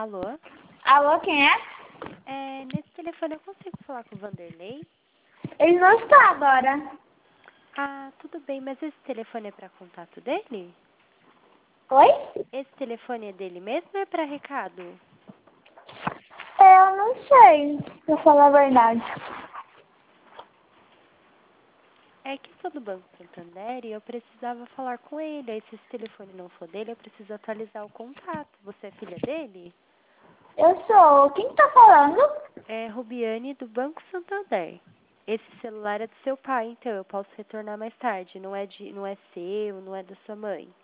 Alô? Alô, quem é? Nesse telefone eu consigo falar com o Vanderlei? Ele não está agora. Ah, tudo bem, mas esse telefone é para contato dele? Oi? Esse telefone é dele mesmo ou é para recado? Eu não sei, pra falar a verdade. É que eu sou do Banco Santander e eu precisava falar com ele. Aí se esse telefone não for dele, eu preciso atualizar o contato. Você é filha dele? Eu sou. Quem tá falando? É Rubiane do Banco Santander. Esse celular é do seu pai, então eu posso retornar mais tarde. Não é seu, não é da sua mãe.